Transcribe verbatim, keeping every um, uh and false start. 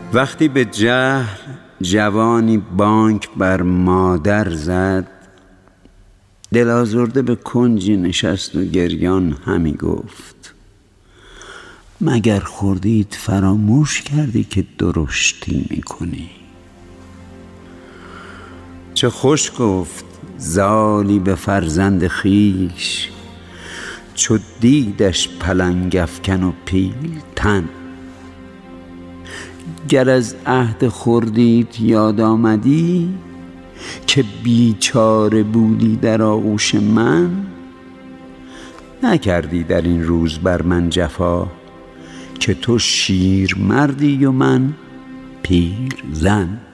وقتی به جهل جوانی بانگ بر مادر زد، دل آزرده به کنجی نشست و گریان همی گفت: مگر خردید فراموش کردی که درشتی میکنی؟ چه خوش گفت زالی به فرزند خویش، چو دیدش پلنگ افکن و پیلتن. گر از عهد خردیت یاد آمدی، که بیچاره بودی در آغوش من. نکردی در این روز بر من جفا، که تو شیر مردی و من پیر زن.